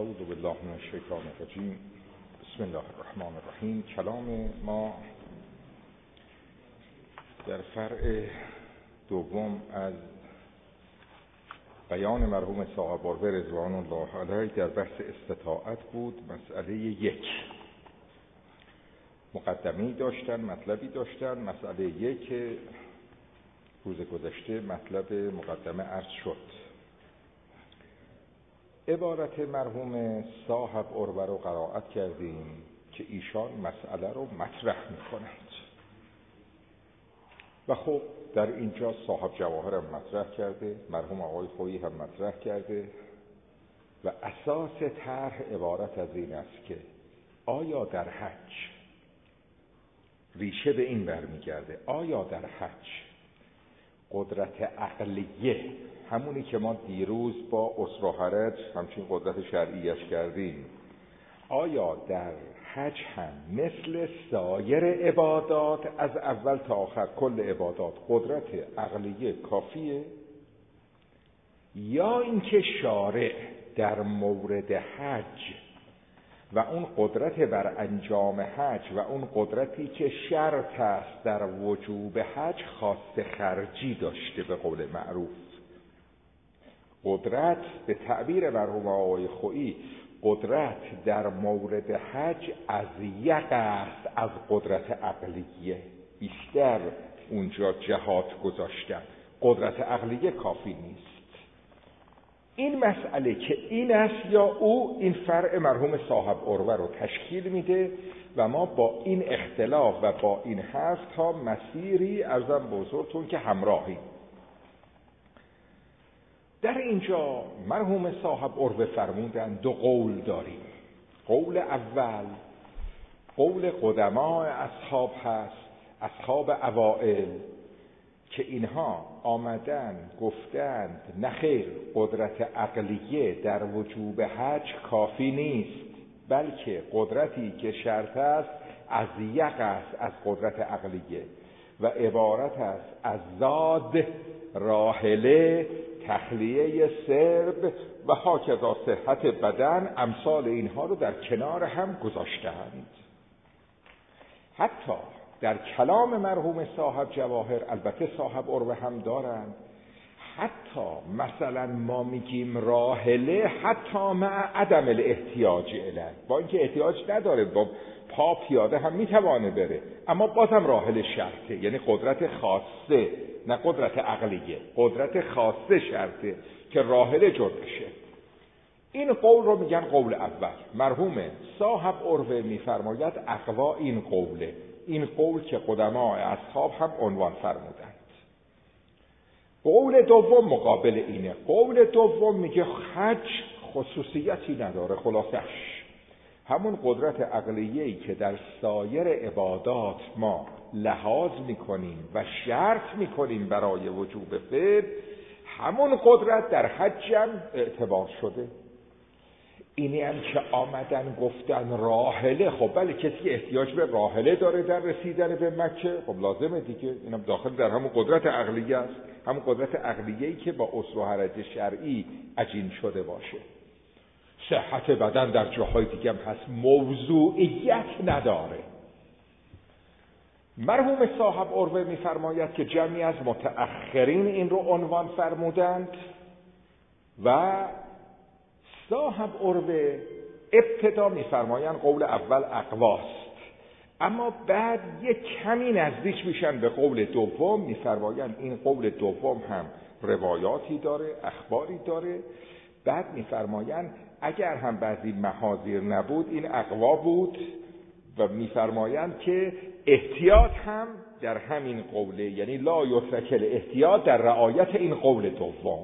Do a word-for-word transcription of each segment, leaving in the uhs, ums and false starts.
اعوذ بالله من الشیطان الرجیم. بسم الله الرحمن الرحیم. کلام ما در فرع دوم از بیان مرحوم صاحب اروه رضوان الله علیه در بحث استطاعت بود. مسئله یک مقدمه‌ای داشتن، مطلبی داشتن. مسئله یک که روز گذشته مطلب مقدمه عرض شد. عبارت مرحوم صاحب اروه رو قرائت کردیم که ایشان مسئله رو مطرح می‌کنند و خب در اینجا صاحب جواهر هم مطرح کرده، مرحوم آقای خویی هم مطرح کرده و اساس طرح عبارت از این است که آیا در حج، ریشه به این برمیگرده، آیا در حج قدرت عقلیه، همونی که ما دیروز با اسر و حرج همچین قدرت شرعیش کردیم، آیا در حج هم مثل سایر عبادات از اول تا آخر کل عبادات قدرت عقلیه کافیه، یا اینکه شارع در مورد حج و اون قدرت بر انجام حج و اون قدرتی که شرط است در وجوب حج خاص خرجی داشته، به قول معروف قدرت به تعبیر مرحوم آقای خویی قدرت در مورد حج از یک است از قدرت عقلیه، بیشتر اونجا جهات گذاشتن، قدرت عقلیه کافی نیست. این مسئله که این است یا او، این فرع مرحوم صاحب اروه رو تشکیل میده و ما با این اختلاف و با این حرف تا مسیری عرضم به حضورتون که همراهیم. در اینجا مرحوم صاحب اروه فرمودن دو قول داریم. قول اول قول قدماء اصحاب هست، اصحاب اوائل، که اینها آمدن گفتند نخیر، قدرت عقلیه در وجوب حج کافی نیست، بلکه قدرتی که شرط است از یک است از قدرت عقلیه و عبارت است از زاد، راحله، تخلیه سرب و هاکذا صحت بدن. امثال اینها رو در کنار هم گذاشتند. حتی در کلام مرحوم صاحب جواهر، البته صاحب اروه هم دارند، حتی مثلا ما میگیم راحله حتی مع عدم الاحتیاج الیه، با اینکه احتیاج نداره، با پا پیاده هم میتوانه بره، اما بازم راحله شرطه، یعنی قدرت خاصه، نه قدرت عقلیه، قدرت خاصه شرطه که راحله جور بشه. این قول رو میگن قول اول. مرحوم صاحب اروه میفرماید اقوا این قوله، این قول که قدماء اصحاب هم عنوان فرمودند. قول دوم مقابل اینه. قول دوم میگه حج خصوصیتی نداره، خلاصش همون قدرت عقلیه‌ای که در سایر عبادات ما لحاظ میکنیم و شرط میکنیم برای وجوب فعل، همون قدرت در حج هم اعتبار شده. اینی هم که آمدن گفتن راحله، خب بله، کسی احتیاج به راحله داره در رسیدن به مکه، خب لازمه دیگه، اینم داخل در همون قدرت عقلیه است، همون قدرت عقلیه‌ای که با اسر و حرج شرعی عجین شده باشه. صحت بدن در جاهای دیگه هم هست، موضوعیت نداره. مرحوم صاحب اروه میفرماید که جمعی از متأخرین این رو عنوان فرمودند و صاحب اروه ابتدا میفرمایند قول اول اقواست، اما بعد یک کمی نزدیک میشن به قول دوم، میفرمایند این قول دوم هم روایاتی داره، اخباری داره. بعد میفرمایند اگر هم بعضی محاذیر نبود این اقوا بود و میفرمایند که احتیاط هم در همین قوله، یعنی لا یترک الاحتیاط در رعایت این قول دوم.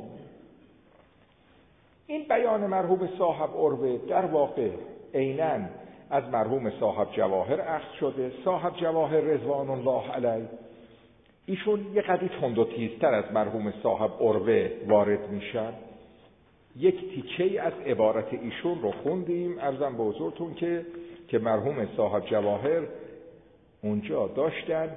این بیان مرحوم صاحب اروه در واقع عیناً از مرحوم صاحب جواهر اخذ شده. صاحب جواهر رضوان الله علیه ایشون یه قدری تند و تیزتر از مرحوم صاحب اروه وارد میشن. یک تیکه از عبارت ایشون رو خوندیم عرضم به حضورتون که که مرحوم صاحب جواهر اونجا داشتن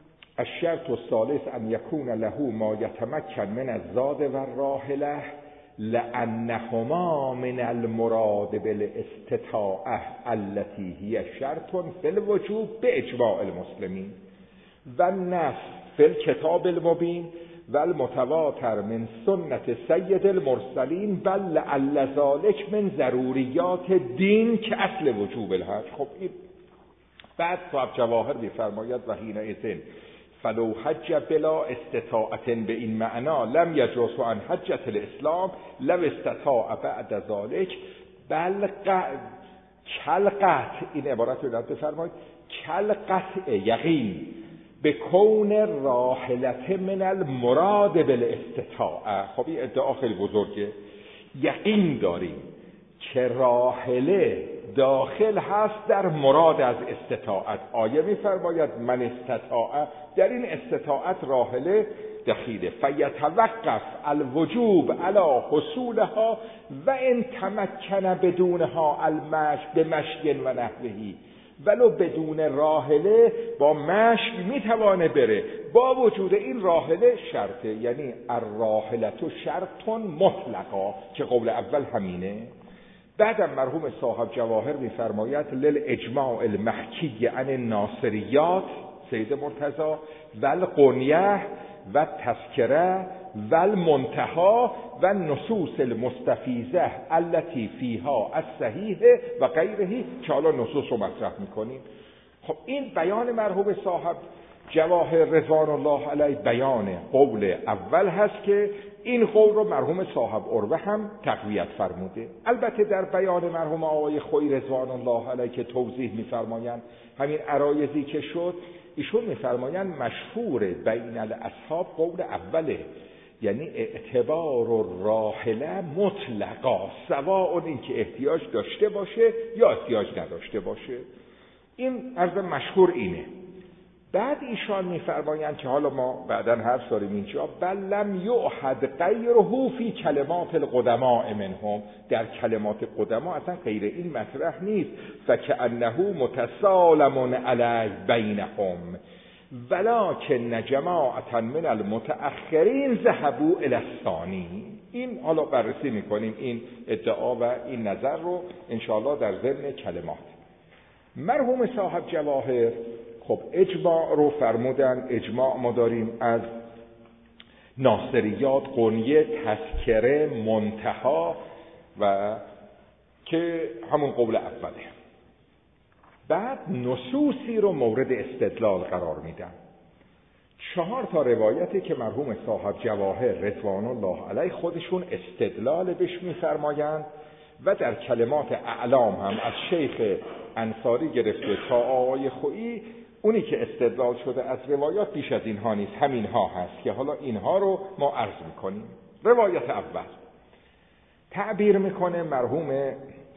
الشرط الثالث ان یکون له ما یتمکن من الزاد و الراحله لأنهما من المراد بالاستطاعة التي هي شرط فی الوجوب باجماع المسلمین و النص فی الکتاب المبین و المتواتر من سنت سید المرسلین بل لعل ذلک من ضروریات دین که اصل وجوب الحج. خب این بعد صاحب جواهر می‌فرماید و حینئذ فلو حج بلا استطاعت به این معنا لم یجوز عن حجة الاسلام لو استطاع بعد ذلك بل کلقط، این عبارت رو بفرمایید، کلقطع یقین به کون راحلت من المراد بالاستطاعه. خب این ادعا خیلی بزرگه. یقین داریم که راحله داخل هست در مراد از استطاعت. آیه می‌فرماید من استطاعه، در این استطاعت راحله دخیله. فیتوقف الوجوب علی حصولها و ان تمکن بدونها المشی بمشی و نحوهی، ولو بدون راحله با مشی میتوانه بره، با وجود این راحله شرطه. یعنی الراحلة شرط مطلقا که قول اول همینه. بعدم مرحوم صاحب جواهر میفرماید للاجماع المحکی عن الناصریات سید مرتضی و القنیه و تذکره و المنتها و نصوص المستفیضه التي فیها الصحیح و غیره که حالا نصوص رو مطرح میکنیم. خب این بیان مرحوم صاحب جواهر رضوان الله علیه بیان قول اول هست که این قول رو مرحوم صاحب عروه هم تقویت فرموده. البته در بیان مرحوم آقای خویی رضوان الله علیه که توضیح می‌فرمایند همین عرایضی که شد، ایشون می‌فرمایند مشهور بین الاصحاب قول اوله، یعنی اعتبار الراحله مطلقا سواء این که احتیاج داشته باشه یا احتیاج نداشته باشه. این عرض مشهور اینه. بعد ایشان می‌فرمایند که حالا ما بعداً حرف داریم اینجا بل لم یعهد غیره فی کلمات القدماء منهم، در کلمات قدما اصلا غیر این مطرح نیست. فکأنه متسالم علی بینهم ولکن جماعة من المتأخرین ذهبوا الی الثانی. این حالا بررسی می‌کنیم این ادعا و این نظر رو انشاءالله در ضمن کلمات. مرحوم صاحب جواهر خب اجماع رو فرمودن. اجماع ما داریم از ناصریات، قنیه، تذکره، منتها و که همون قول اوله. بعد نصوصی رو مورد استدلال قرار میدن. چهار تا روایتی که مرحوم صاحب جواهر رضوان الله علیه خودشون استدلال بهش میفرمایند و در کلمات اعلام هم از شیخ انصاری گرفته تا آقای خویی اونی که استدلال شده از روایات بیش از اینها نیست، همین ها هست که حالا اینها رو ما عرض میکنیم. روایت اول تعبیر میکنه مرحوم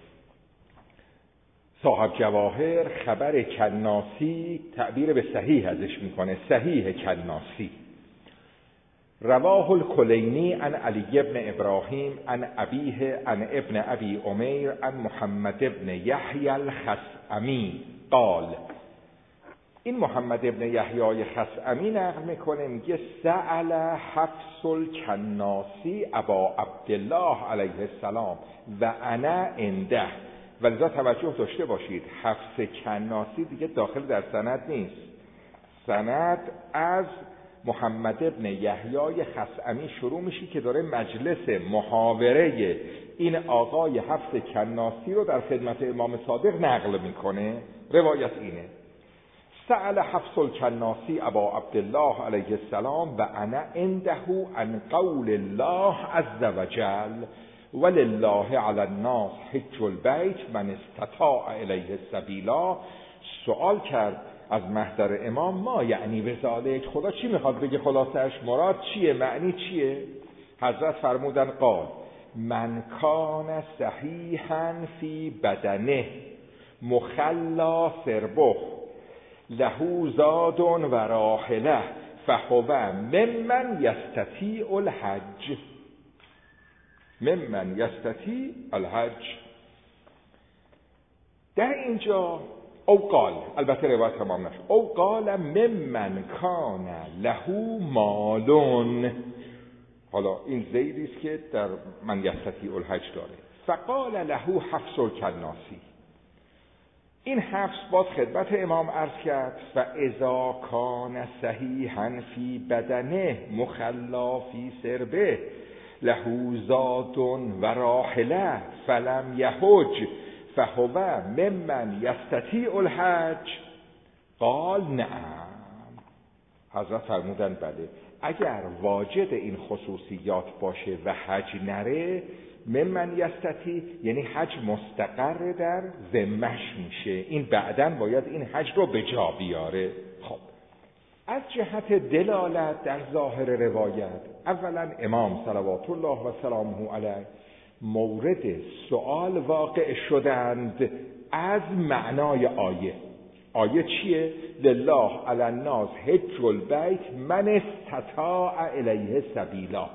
صاحب جواهر خبر کناسی، تعبیر به صحیح ازش میکنه، صحیح کناسی. رواه الکلینی عن علی ابن ابراهیم عن ابیه عن ابن ابی امیر عن محمد ابن یحیی الخثعمی قال. این محمد ابن یحیی خثعمی نقل میکنه، میگه سأل حفص الکناسی ابا عبدالله علیه السلام و انا عنده. ولذا توجه داشته باشید حفص کناسی دیگه داخل در سند نیست. سند از محمد ابن یحیی خثعمی شروع میشه که داره مجلس محاوره این آقای حفص کناسی رو در خدمت امام صادق نقل میکنه. روایت اینه سأل حفص الکناسی ابا عبدالله علیه السلام و انا عنده عن قول الله عز وجل ولله علی الناس حج البیت من استطاع الیه سبیلا. سوال کرد از محضر امام ما یعنی به ذالک، خدا چی میخواد بگه، خلاصش مراد چیه، معنی چیه؟ حضرت فرمودن قال من کان صحیحا فی بدنه مخلا سربه له زاد و راحله فهو ممن یستطیع الحج. ممن یستطیع الحج. در اینجا او قال، البته روایت تمام نشد، او قال ممن کان له مالون. حالا این زیدی است که در من یستطیع الحج داره. فقال له حفص الکناسی، این حفص باز خدمت امام عرض کرد فاذا کان صحیحا فی بدنه مخلا فی سربه له زاد و راحله فلم یحج فهو ممن یستطیع الحج. قال نعم. حضرت فرمودند بله، اگر واجد این خصوصیات باشه و حج نره، ممن یستطیع یعنی حج مستقر در ذمه‌ش میشه، این بعداً باید این حج رو به جا بیاره. خب از جهت دلالت در ظاهر روایت، اولا امام صلوات الله و سلامه علیه مورد سؤال واقع شدند از معنای آیه. آیه چیه؟ لله علی الناس حج البیت من استطاع الیه سبیلا،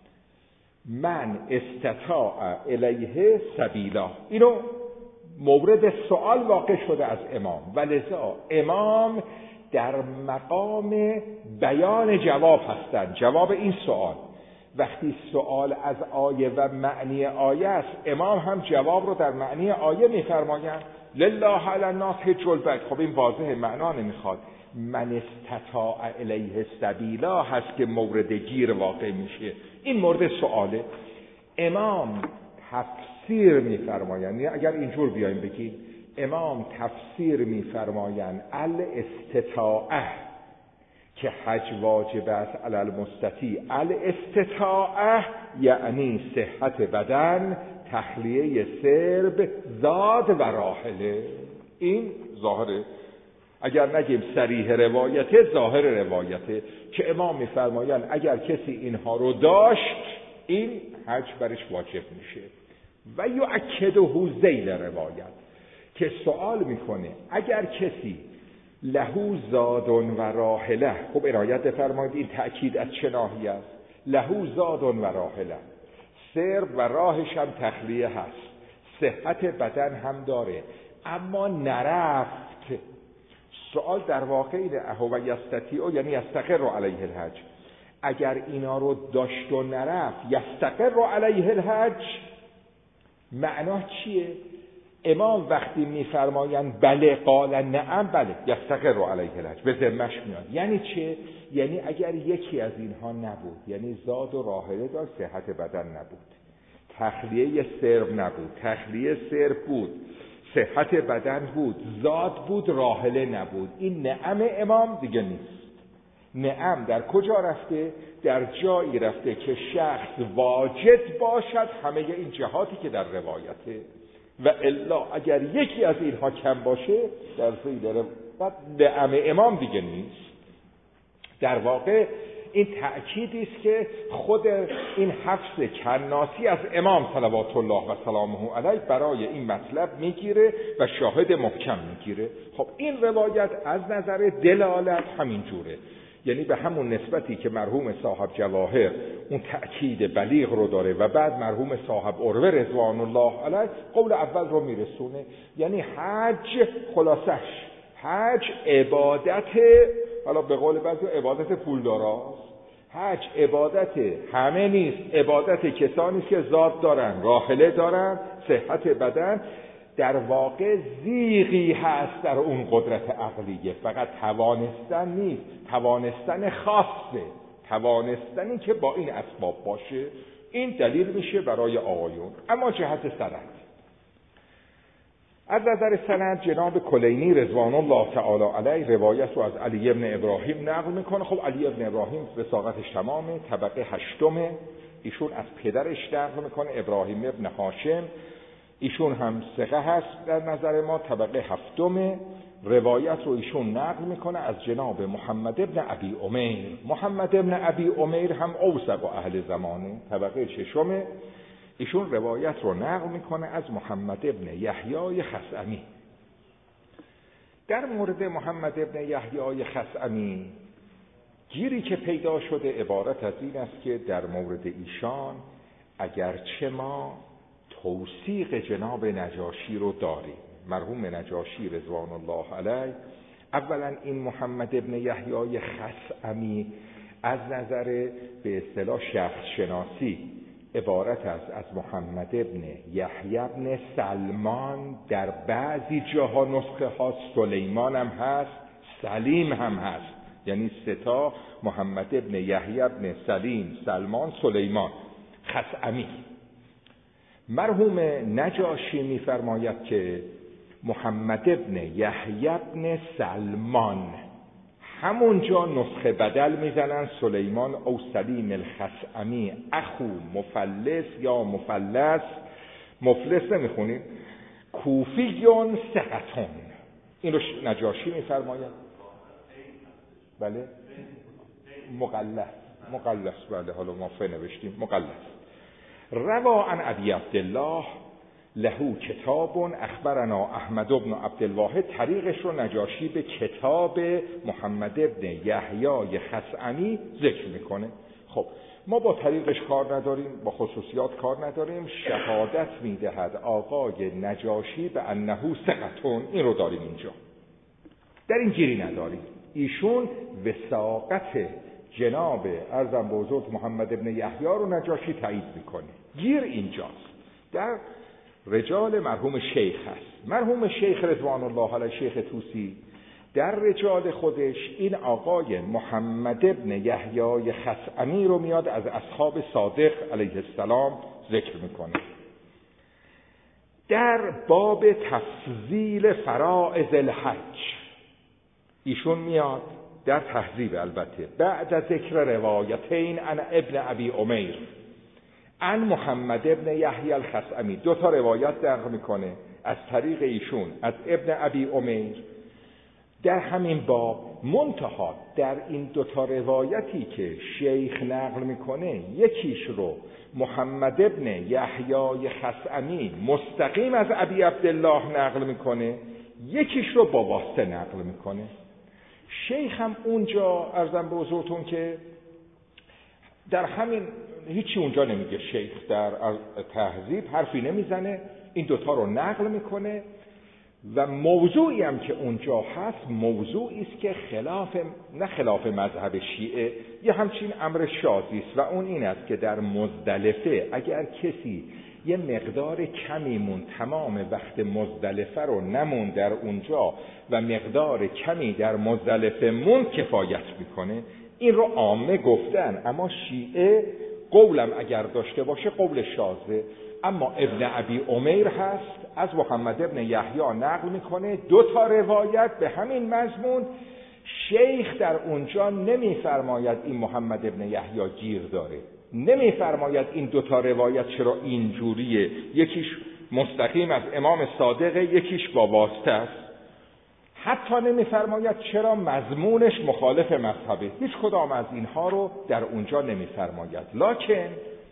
من استطاع الیه سبیلا، اینو مورد سؤال واقع شده از امام و لذا امام در مقام بیان جواب هستند، جواب این سؤال. وقتی سؤال از آیه و معنی آیه است، امام هم جواب رو در معنی آیه میفرمایند. لله علی الناس حج البیت، خب این واضحه، معنا نمیخواد. من استطاع الیه سبیلا هست که مورد گیر واقع میشه، این مورد سؤاله. امام تفسیر میفرمایند، اگر اینجور بیایم بگیم امام تفسیر میفرمایند الاستطاعه که حج واجب است علی المستطیع، الاستطاعه یعنی صحت بدن، تخلیه سرب، زاد و راحله. این ظاهره، اگر نگیم صریح روایته، ظاهر روایته که امام میفرمایند اگر کسی اینها رو داشت این حج برش واجب میشه. و یؤکده ذیل روایت که سوال میکنه اگر کسی لهو زادون و راحله، خب عنایت بفرمایید این تأکید از چه ناحیه است؟ لهو زادون و راحله، سرب و راهش هم تخلیه هست، صحت بدن هم داره اما نرفت. سوال در واقع اینه اهو و یستطیع یعنی یستقر علیه الحج، اگر اینا رو داشت و نرفت یستقر علیه الحج، معنا چیه؟ امام وقتی میفرمایند بله قال نعم، بله یستقر علیه الحج به ذمه‌اش میاد. یعنی چه؟ یعنی اگر یکی از اینها نبود، یعنی زاد و راحله داشت، صحت بدن نبود، تخلیه سرب نبود، تخلیه سرب بود، صحت بدن بود، زاد بود، راحله نبود، این نعم امام دیگه نیست. نعم در کجا رفته؟ در جایی رفته که شخص واجد باشد همه این جهاتی که در روایته، و الا اگر یکی از اینها کم باشه در ذیل روایت نعم امام دیگه نیست. در واقع این تأکیدی است که خود این حفص کناسی از امام صلوات الله و سلامه علیه برای این مطلب میگیره و شاهد محکم میگیره. خب این روایت از نظر دلالت همین جوره، یعنی به همون نسبتی که مرحوم صاحب جواهر اون تأکید بلیغ رو داره و بعد مرحوم صاحب عروه رضوان الله علیه قول اول رو میرسونه. یعنی حج خلاصش حج عبادت، حالا به قول بعضی عبادت پولداراست، حج عبادت همه نیست، عبادت کسانی که زاد دارن، راحله دارن، صحت بدن. در واقع زیغی هست در اون قدرت عقلیه، فقط توانستن نیست، توانستن خاصه، توانستنی که با این اسباب باشه. این دلیل میشه برای آقایون. اما جهت سند، از نظر سند جناب کلینی رضوان الله تعالی علیه روایت رو از علی ابن ابراهیم نقل میکنه. خب علی ابن ابراهیم وثاقتش تمامه، طبقه هشتمه، ایشون از پدرش نقل میکنه ابراهیم ابن هاشم، ایشون هم ثقه هست در نظر ما، طبقه هفتمه. روایت رو ایشون نقل میکنه از جناب محمد ابن ابی امیر. محمد ابن ابی امیر هم اوثق اهل زمانه، طبقه ششمه. ایشون روایت رو نقل میکنه از محمد ابن یحیی خثعمی. در مورد محمد ابن یحیی خثعمی گیری که پیدا شده عبارت از این است که در مورد ایشان اگرچه ما توثیق جناب نجاشی رو داریم، مرحوم نجاشی رضوان الله علیه، اولا این محمد ابن یحیی خثعمی از نظر به اصطلاح شخص شناسی عبارت است از محمد ابن یحیی ابن سلمان، در بعضی جاها نسخه ها سلیمان هم هست، سلیم هم هست، یعنی ستا محمد ابن یحیی ابن سلیم، سلمان، سلیمان خثعمی. مرحوم نجاشی می‌فرماید که محمد ابن یحیی ابن سلمان، همونجا نسخه بدل میزنن سلیمان او سلیم الخثعمی اخو مفلس یا مفلس، مفلس نمیخونیم، کوفیون ثقتون. این رو نجاشی میفرماید. بله مغلظ، مغلظ بله، حالا ما فه نوشتیم مغلظ. روا عن ابی عبدالله لهو کتاب اخبرنا احمد بن عبدالواحد. طریقش رو نجاشی به کتاب محمد ابن یحیی خثعمی ذکر میکنه. خب ما با طریقش کار نداریم، با خصوصیات کار نداریم. شهادت میدهد آقای نجاشی به انه ثقتون، این رو داریم اینجا، در این گیری نداریم. ایشون وثاقت جناب ارزم بزرگ محمد ابن یحیی رو نجاشی تایید میکنه. گیر اینجاست، در رجال مرحوم شیخ هست. مرحوم شیخ رضوان الله علیه شیخ طوسی در رجال خودش این آقای محمد ابن یحیی خثعمی رو میاد از اصحاب صادق علیه السلام ذکر میکنه. در باب تفضیل فرائض الحج ایشون میاد در تهذیب، البته بعد از ذکر روایتین عن ابن ابی امیر عن محمد ابن یحیی الخثعمی، دو تا روایت نقل میکنه از طریق ایشون از ابن ابی امیر در همین باب. منتها در این دو تا روایتی که شیخ نقل میکنه، یکیش رو محمد ابن یحیی خثعمی مستقیم از ابی عبدالله نقل میکنه، یکیش رو با واسطه نقل میکنه. شیخ هم اونجا عرضم به حضورتون که در همین هیچی اونجا نمیگه، شیخ در تهذیب حرفی نمیزنه، این دوتا رو نقل میکنه و موضوعی هم که اونجا هست موضوعی است که خلاف، نه خلاف مذهب شیعه، یه همچین امر شاذی است و اون این است که در مزدلفه اگر کسی یه مقدار کمی مون، تمام وقت مزدلفه رو نمون در اونجا و مقدار کمی در مزدلفه مون کفایت میکنه. این رو عامه گفتن، اما شیعه قولم اگر داشته باشه قول شاذه. اما ابن ابی امیر هست از محمد ابن یحیی نقل میکنه دو تا روایت به همین مضمون. شیخ در اونجا نمیفرماید این محمد ابن یحیی گیر داره، نمیفرماید این دو تا روایت چرا اینجوریه، یکیش مستقیم از امام صادق، یکیش با واسطه است. حتی نمیفرماید چرا مضمونش مخالف مذهبه، هیچ کدام از اینها رو در اونجا نمیفرماید. لکن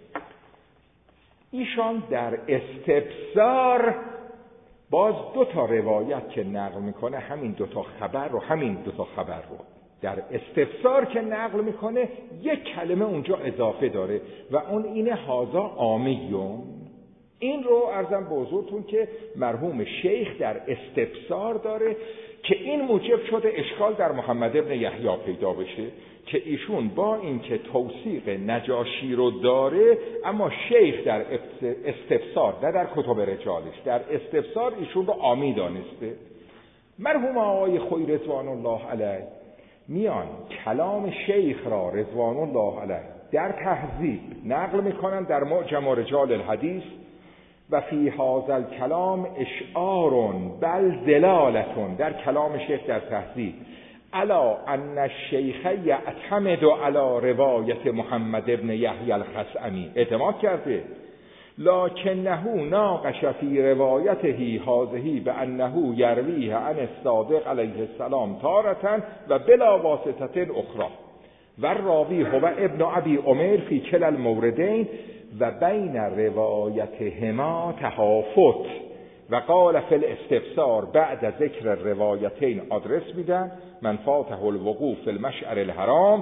ایشان در استبصار باز دو تا روایت که نقل میکنه، همین دو تا خبر رو همین دو تا خبر رو در استفسار که نقل میکنه یک کلمه اونجا اضافه داره و اون اینه هازا آمیون. این رو عرضم به حضورتون که مرحوم شیخ در استفسار داره که این موجب شده اشکال در محمد ابن یحیی پیدا بشه که ایشون با اینکه توثیق نجاشی رو داره، اما شیخ در استفسار، نه در کتب رجالش، در استفسار ایشون رو عامی دانسته. مرحوم آقای خویی رضوان الله علیه میان کلام شیخ را رضوان الله علیه در تهذیب نقل میکنن در معجم رجال الحدیث و فی هذا الکلام اشعار بل دلالتون، در کلام شیخ در تهذیب الا ان الشیخ یعتمد علی روایت محمد ابن یحیی الخثعمی، اعتماد کرده، لکنه ناقش فی روایته هذه بانه یرویه عن الصادق علیه السلام تارة و بلا واسطه اخرى و راوی هو ابن ابی امیر فی کلا الموردین و بین روایتهما تهافت و قال فی الاستفسار بعد ذکر روایتین آدرس میدن من فاته الوقوع فی المشعر الحرام.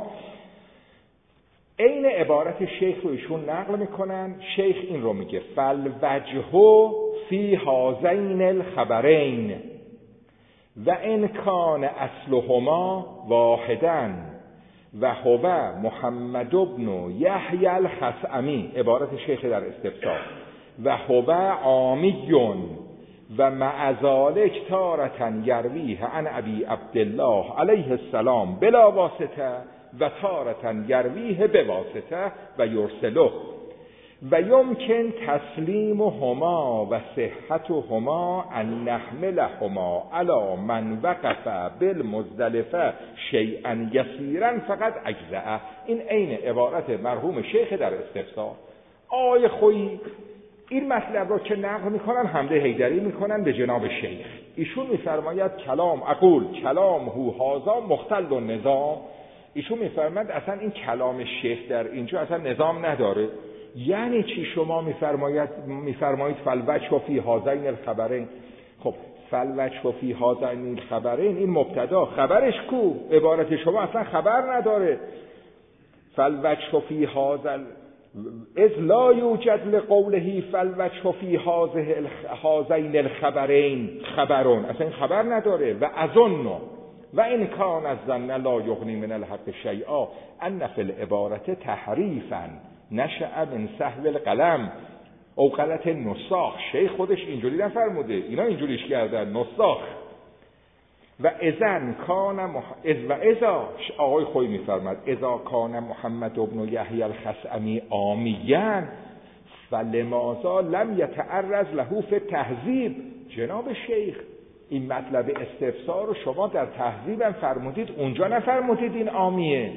این عبارت شیخ رو ایشون نقل میکنن. شیخ این رو میگه فالوجه فی هذین الخبرین و ان کان اصلهما واحدا و هو محمد بن یحیی الخثعمی، عبارت شیخ در استفسار، و هو عامی و مع ذلک تارة یرویه عن ابی عبدالله علیه السلام بلا واسطه و تارة یرویه بواسطه و یرسله و یمکن تسلیمهما و صحتهما ان نحملهما علی من وقف بالمزدلفه شیئا یسیرا فقط اجزأ. این عین عبارت مرحوم شیخ در استفسار. آقای خویی این مطلب را که نقل میکنن حمده حیدری میکنن به جناب شیخ. ایشون میفرماید کلام اقول کلام هو هازا مختل و نظام. ایشون میفرماید اصلا این کلام شیخ در اینجا اصلا نظام نداره. یعنی چی شما میفرماید میفرمایید فالوجه فی هذین الخبرین؟ خب فالوجه فی هذین الخبرین این مبتدا، خبرش کو؟ عبارت شما اصلا خبر نداره. فالوجه فی هذا اذ لا یوجد لقوله فالوجه فی هذین الخبرین خبرون، اصلا این خبر نداره. و اظن و این کان الظن لا یغنی من الحق شیئا ان فی العبارت تحریفا نشأ من سهو القلم او غلط نساخ. شیخ خودش اینجوری نفرموده، اینا اینجوریش کردن نساخ. و اذن کان مح... از و اذا آقای خویی میفرماد اذا کان محمد ابن یحیی الخثعمی عامیاً فلماذا لم یتعرض له فی التهذیب؟ جناب شیخ این مطلب استفسار رو شما در تهذیبم فرمودید، اونجا نفرمودید این عامیه.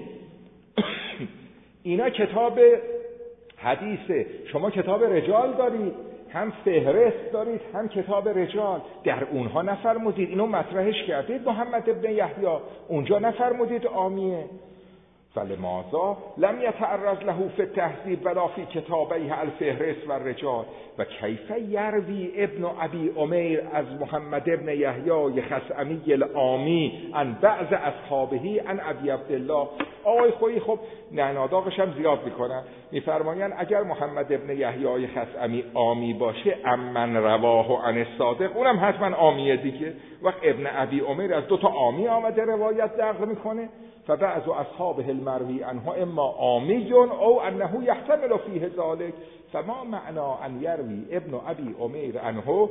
اینا کتاب حدیثه، شما کتاب رجال دارید، هم فهرست دارید هم کتاب رجال، در اونها نفرمودید اینو مطرحش کردید محمد ابن یحیی، اونجا نفرمودید عامیه. فلماذا لم یتعرض له فی التهذیب ولا فی کتابیه الفهرست و الرجال و کیف یروی ابن ابی عمیر از محمد ابن یحیی خثعمی العامی عن بعض اصحابه عن ابی عبدالله. آقای خویی خب نعناداغش هم زیاد میکنن، میفرمایند اگر محمد ابن یحیی خثعمی عامی باشه امن رواه عن الصادق اونم حتما عامیه دیگه. وقت ابن ابی عمیر از دو تا عامی آمده روایت نقل میکنه، فبعض اصحابه المروی عنه اما عامی او انه یحتمل فیه ذلك فما معنى ان یروی ابن ابی عمیر عنه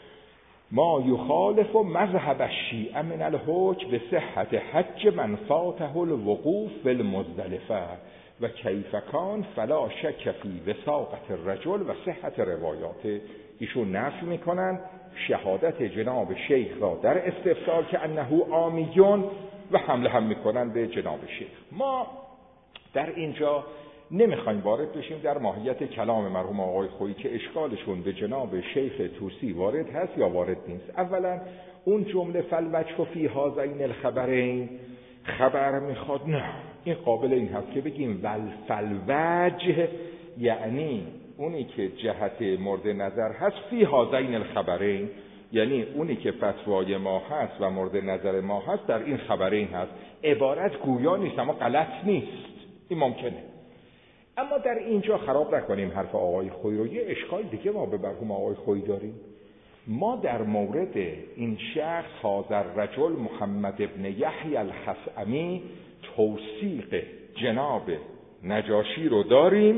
ما یخالف مذهب الشیعه من الحج به صحت حج من فاته الوقوف بالمزدلفه و کیف کان فلا شک فی وثاقت الرجل و صحت روایات. ایشون نفی میکنن شهادت جناب شیخ را در استفسار که انه عامیون و حمله هم میکنن به جناب شیخ. ما در اینجا نمیخوایم وارد بشیم در ماهیت کلام مرحوم آقای خویی که اشکالشون به جناب شیخ طوسی وارد هست یا وارد نیست. اولا اون جمله فالوجه فی هذین الخبرین خبر میخواد، نه این قابل این هست که بگیم ول فالوجه یعنی اونی که جهت مورد نظر هست فی هذین الخبرین، یعنی اونی که فتوای ما هست و مورد نظر ما هست در این خبرین هست. عبارت گویا نیست اما غلط نیست، این ممکنه. اما در اینجا خراب نکنیم حرف آقای خویی رو. یه اشکال دیگه ما به مرحوم آقای خویی داریم. ما در مورد این شخص هذا رجل محمد ابن یحیی الخثعمی توثیق جناب نجاشی رو داریم.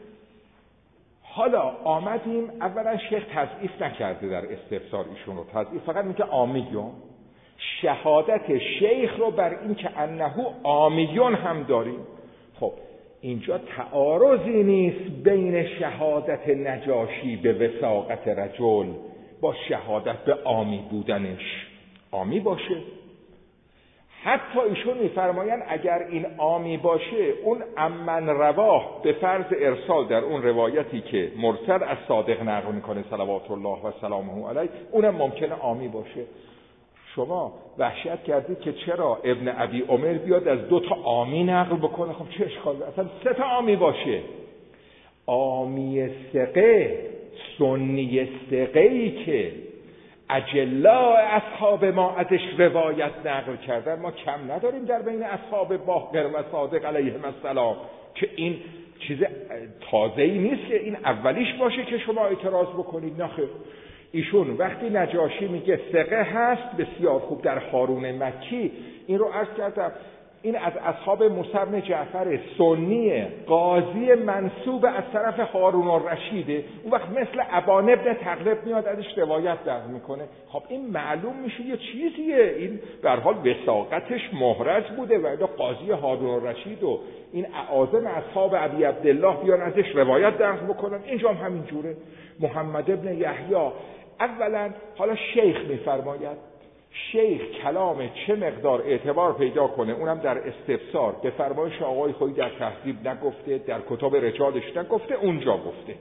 حالا آمدیم اولا شیخ تضعیف نکرده در استفسار ایشون رو، تضعیف فقط میگه عامیون. شهادت شیخ رو بر این که انه عامیون هم داریم. خب اینجا تعارضی نیست بین شهادت نجاشی به وثاقت رجل با شهادت به عامی بودنش. عامی باشه، حتی ایشون میفرمایند اگر این عامی باشه اون امن رواه به فرض ارسال در اون روایتی که مرسل از صادق نقل میکنه صلوات الله و سلامه علیه اونم ممکنه عامی باشه. شما وحشت کردید که چرا ابن ابی عمر بیاد از دو تا عامی نقل بکنه؟ خب چه اشکالی؟ اصلا سه تا عامی باشه. عامی ثقه، سنی ثقه‌ای که اجلا اصحاب ما ازش روایت نقل کردن، ما کم نداریم در بین اصحاب باقر و صادق علیهم السلام که این چیز تازه‌ای نیست که این اولیش باشه که شما اعتراض بکنید. نخیر، ایشون وقتی نجاشی میگه ثقه هست بسیار خوب در هارون مکی، این رو عرض کردم این از اصحاب موسی بن جعفر سنی قاضی منسوب از طرف هارون الرشیده. اون وقت مثل ابان ابن تغلب میاد ازش روایت نقل میکنه. خب این معلوم میشه یه چیزیه، این به هر حال وثاقتش محرز بوده و الا قاضی هارون الرشید و این اعاظم اصحاب ابی عبدالله بیان ازش روایت نقل بکنن. اینجا هم همین جوره. محمد ابن یحیی اولا حالا شیخ میفرماید، شیخ کلام چه مقدار اعتبار پیدا کنه اونم در استفسار به فرمایش آقای خویی در تهذیب نگفته، در کتاب رجالش نگفته، اونجا گفته.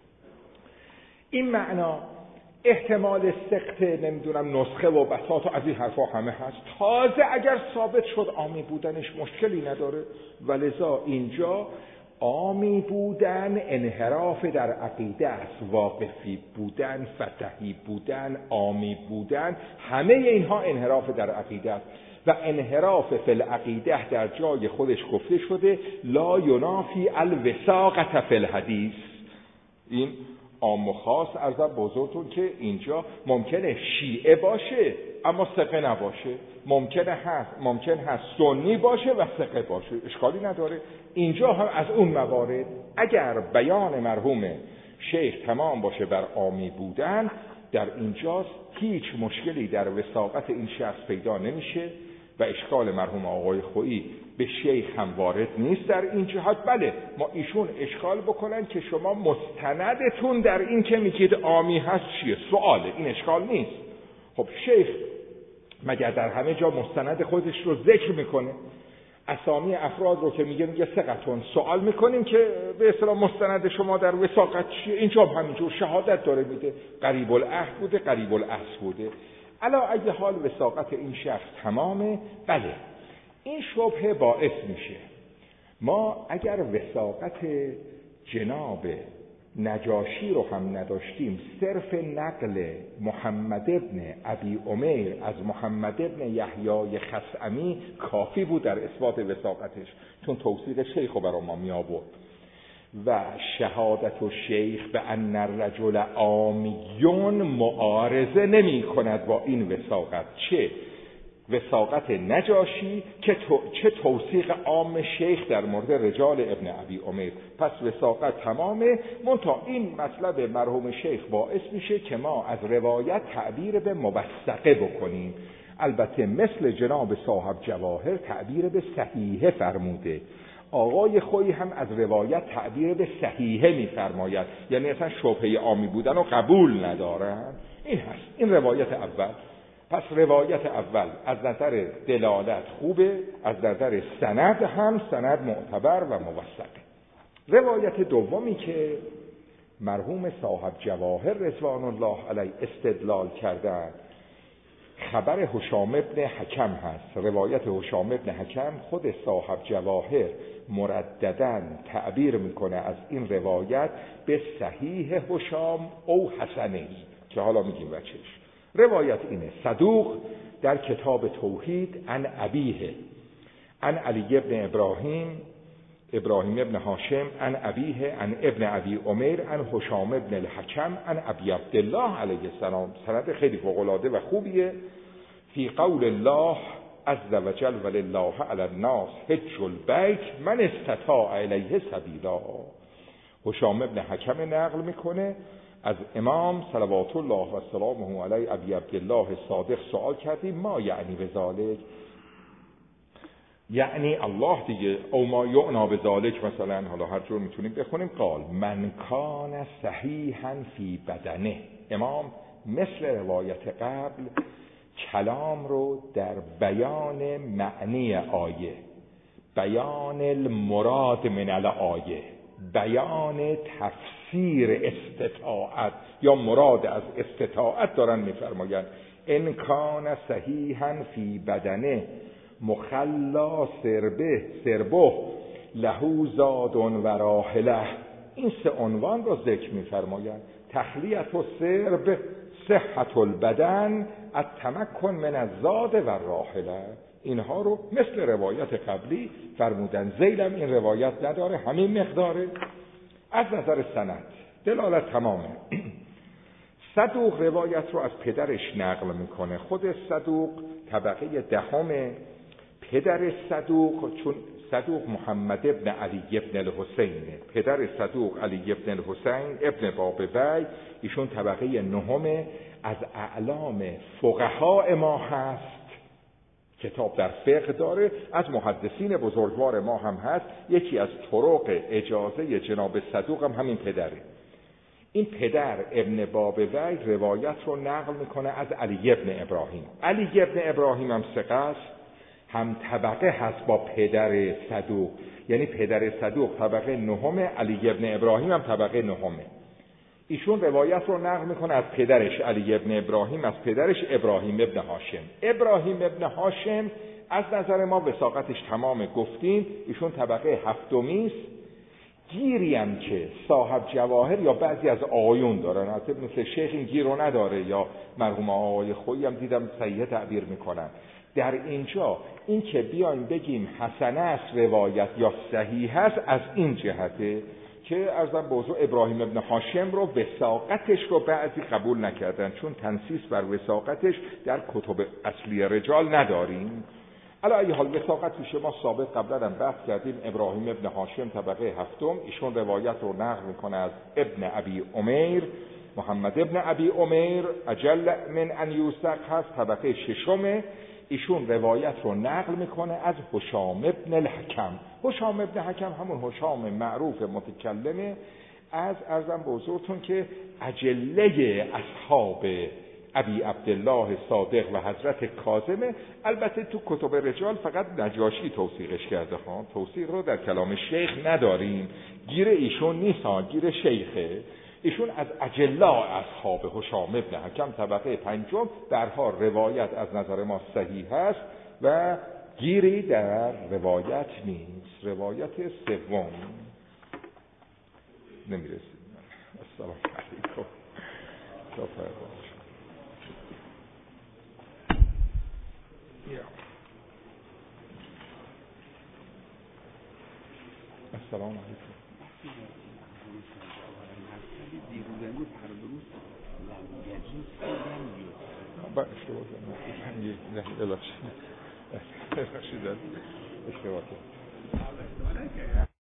این معنا احتمال سقط نمیدونم نسخه و بساط و از این حرفا همه هست. تازه اگر ثابت شد عامی بودنش مشکلی نداره، ولذا اینجا عامی بودن انحراف در عقیده است، واقفی بودن، فتحی بودن، عامی بودن، همه اینها انحراف در عقیده است و انحراف فی العقیده در جای خودش گفته شده لا ینافی الوثاقة فی الحدیث. این عام و خاص عرضم بزرگتون که اینجا ممکنه شیعه باشه اما ثقه نباشه، ممکنه هست ممکن هست سنی باشه و ثقه باشه، اشکالی نداره. اینجا هم از اون موارد اگر بیان مرحوم شیخ تمام باشه بر عامی بودن، در اینجاست هیچ مشکلی در وثاقت این شخص پیدا نمیشه و اشکال مرحوم آقای خویی به شیخ هم وارد نیست در این جهت. بله ما ایشون اشکال بکنن که شما مستندتون در این که میگید عامی هست چیه؟ سواله، این اشکال نیست. خب شیخ مگر در همه جا مستند خودش رو ذکر میکنه؟ اسامی افراد رو که میگه میگه ثقتون، سوال میکنیم که به اصطلاح مستند شما در وثاقت چیه؟ اینجا همینجور شهادت داره میده، قریب العهد بوده، قریب الاصل بوده. علا اگه حال وثاقت این شخص تمامه، بله این شبهه باعث میشه ما اگر وثاقت جناب نجاشی رو هم نداشتیم، صرف نقل محمد ابن ابی عمیر از محمد ابن یحیی خثعمی کافی بود در اثبات وثاقتش، چون توثیق شیخ رو برای ما می آورد. و شهادت و شیخ به ان الرجل عامیون معارضه نمی کند با این وثاقت، چه وثاقت نجاشی که تو، چه توثیق عام شیخ در مورد رجال ابن ابی عمیر. پس وثاقت تمامه، منتها این مطلب مرحوم شیخ باعث میشه که ما از روایت تعبیر به موثقه بکنیم. البته مثل جناب صاحب جواهر تعبیر به صحیحه فرموده، آقای خویی هم از روایت تعبیر به صحیحه میفرماید، یعنی اصلا شبهه عامی بودن رو قبول ندارن. این هست، این روایت اول. پس روایت اول از نظر دلالت خوبه، از نظر سند هم سند معتبر و موثقه. روایت دومی که مرحوم صاحب جواهر رضوان الله علیه استدلال کردند خبر هشام ابن حکم هست. روایت هشام ابن حکم خود صاحب جواهر مردداً تعبیر میکنه از این روایت به صحیح هشام او حسنه، که حالا میگیم بچهش. روایت اینه: صدوق در کتاب توحید عن ابیه عن علی ابن ابراهیم ابراهیم ابن هاشم عن ابیه عن ابن ابی عمیر عن هشام ابن الحکم عن ابی عبدالله علیه السلام. سند خیلی فوق‌العاده و خوبیه. فی قول الله عز وجل ولله علی الناس حج البیت من استطاع الیه سبیلا. هشام ابن حکم نقل میکنه از امام صلوات الله و سلامه علیه ابی عبدالله صادق سوال کردیم ما یعنی بذالک، یعنی الله دیگه، او ما یعنا بذالک مثلا، حالا هر جور میتونیم بخونیم. قال من کان صحیحا فی بدنه. امام مثل روایت قبل کلام رو در بیان معنی آیه، بیان المراد من الآیه، بیان تفسیر استطاعت یا مراد از استطاعت دارن میفرمایند. ان کان صحیحا فی بدنه مخلا سربه سربه لهو زاد و راحله. این سه عنوان رو ذکر میفرمایند: تخلیت و سرب، صحت البدن، التمکن من الزاد و راحله. اینها رو مثل روایت قبلی فرمودن. ذیلم این روایت نداره، همین مقداره. از نظر سند دلالت تمامه. صدوق روایت رو از پدرش نقل میکنه. خود صدوق طبقه دهم پدر صدوق، چون صدوق محمد ابن علی ابن الحسین، پدر صدوق علی ابن الحسین ابن بابوی، ایشون طبقه نهم از اعلام فقهای ما هست، کتاب در فقه داره، از محدثین بزرگوار ما هم هست. یکی از طرق اجازه جناب صدوق هم همین پدره. این پدر ابن بابوی روایت رو نقل میکنه از علی ابن ابراهیم. علی ابن ابراهیم هم ثقه است، هم طبقه هست با پدر صدوق، یعنی پدر صدوق طبقه نهم، علی ابن ابراهیم هم طبقه نهمه. ایشون روایت رو نقل میکنه از پدرش علی ابن ابراهیم، از پدرش ابراهیم ابن هاشم. ابراهیم ابن هاشم از نظر ما وثاقتش تمام گفتیم، ایشون طبقه هفتمی است. گیری هم که صاحب جواهر یا بعضی از آقایون دارن، البته مثل شیخ این گیر رو نداره، یا مرحوم آقای خویی هم دیدم صحیح تعبیر میکنن. در اینجا این که بیایم بگیم حسنه است روایت یا صحیح است، از این جهته که ارزم بوضوع ابراهیم ابن هاشم رو وثاقتش رو بعضی قبول نکردن، چون تنصیص بر وثاقتش در کتب اصلی رجال نداریم. علی حال وثاقت پیش ما ثابت، قبلا هم بحث کردیم. ابراهیم ابن هاشم طبقه هفتم، ایشون روایت رو نقل میکنه از ابن ابی امیر، محمد ابن ابی امیر اجل من ان یوثق هست، طبقه ششمه. ایشون روایت رو نقل میکنه از هشام ابن الحکم. هشام ابن حکم همون هشام معروف متکلمه، از ارزم به حضورتون که اجله اصحاب ابی عبدالله صادق و حضرت کاظمه. البته تو کتب رجال فقط نجاشی توثیقش کرده ها، توثیق رو در کلام شیخ نداریم، گیر ایشون نیست ها، گیر شیخه. ایشون از اجلا اصحاب هشام ابن حکم طبقه پنجم، در حال روایت از نظر ما صحیح است و گیری در روایت نیست. روایت سوم نمیرسید. السلام علیکم. السلام علیکم. دیروزنی هر روز لنگجی سیدن بیاد با اشتباه کنم نه ببخشید ببخشید اشتباه کنم.